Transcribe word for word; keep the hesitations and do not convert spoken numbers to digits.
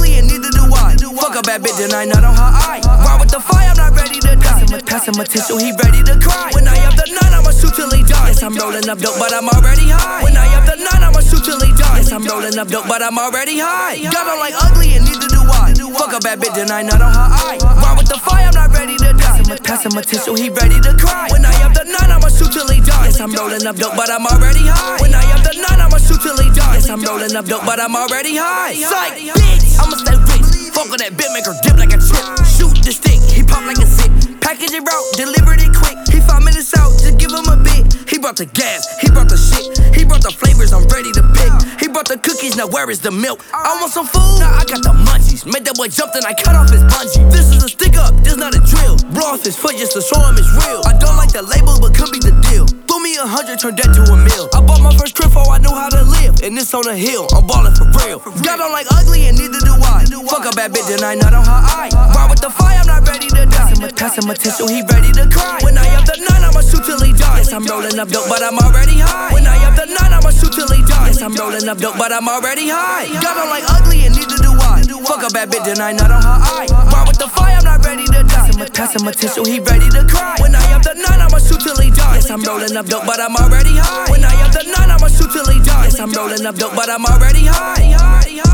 ugly and neither do I. Fuck a bad bitch and I nut on her eye. Ride with the fire, I'm not ready to die. Pass him a tissue, he ready to cry. When I have the nut, I'ma shoot till he dies. Yes, I'm rolling up dope, but I'm already high. When I have the nut, I'ma shoot till he dies. Yes, I'm rolling up dope, but I'm already high. God don't like ugly and neither do I. Fuck a bad bitch and I nut on her eye. Ride with the fire, I'm not ready to die. Pass him a tissue, he ready to cry. When I have the nut, I'ma shoot till he dies. Yes, I'm rolling up dope, but I'm already high. When I have the nut, I'ma shoot till he dies. Yes, I'm rolling up dope, but I'm already high. Psych, bitch, I'ma stay rich. Fuck on that bit, make her dip like a chip. Shoot the stick, he pop like a zip. Package it route, delivered it quick. He five minutes out, just give him a bit. He brought the gas, he brought the shit. He brought the flavors, I'm ready to pick. He brought the cookies, now where is the milk? I want some food, now I got the munchies. Made that boy jump, then I cut off his bungee. This is a stick up, this not a drill. Blow off his foot just to show him it's real. I don't like the label, but could be the deal. Threw me a hundred, turned that to a mill. I bought my first crib, oh I knew how to live. And this on a hill, I'm ballin' for real. God don't like ugly and neither do I. Fuck a bad bitch and I nut on her eye. Ride with the fire, I'm not ready to die. Pass him a tissue, he ready to cry. When I have the nut, I'ma shoot till he dies. Yes, I'm rolling up dope, but I'm already high. When I have the nut, I'ma shoot till he dies. Yes, I'm rolling up dope, but I'm already high. God don't like ugly and neither do I. Fuck a bad bitch and I nut on her eye. Ride with the fire, I'm not ready to die. Pass him a tissue, he ready to cry. When I have the nut, I'ma shoot till he dies. Yes, I'm rolling up dope, but I'm already high. When I have the nut, I'ma shoot till he dies. Yes, I'm rolling up dope, but I'm already high.